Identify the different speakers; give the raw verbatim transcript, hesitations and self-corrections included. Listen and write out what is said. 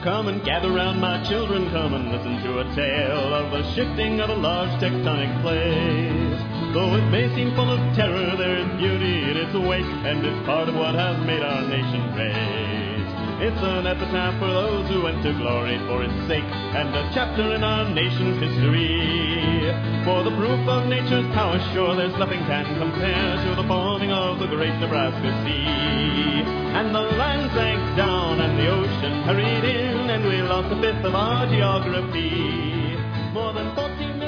Speaker 1: Come and gather round, my children, come and listen to a tale of the shifting of a large tectonic plate. Though it may seem full of terror, there is beauty in its weight, and it's part of what has made our nation great. It's an epitaph for those who went to glory for its sake, and a chapter in our nation's history. For the proof of nature's power, sure there's nothing can compare to the forming of the great Nebraska Sea. And the land sank down and the ocean hurried in, and we lost a fifth of our geography. More than fourteen